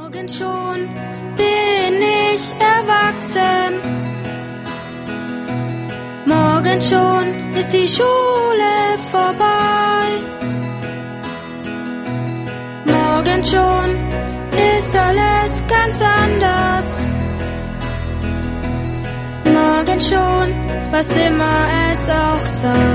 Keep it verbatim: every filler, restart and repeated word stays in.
Morgen schon bin ich erwachsen. Morgen schon ist die Schule vorbei. Morgen schon ist alles ganz anders. Morgen schon, was immer es auch sei.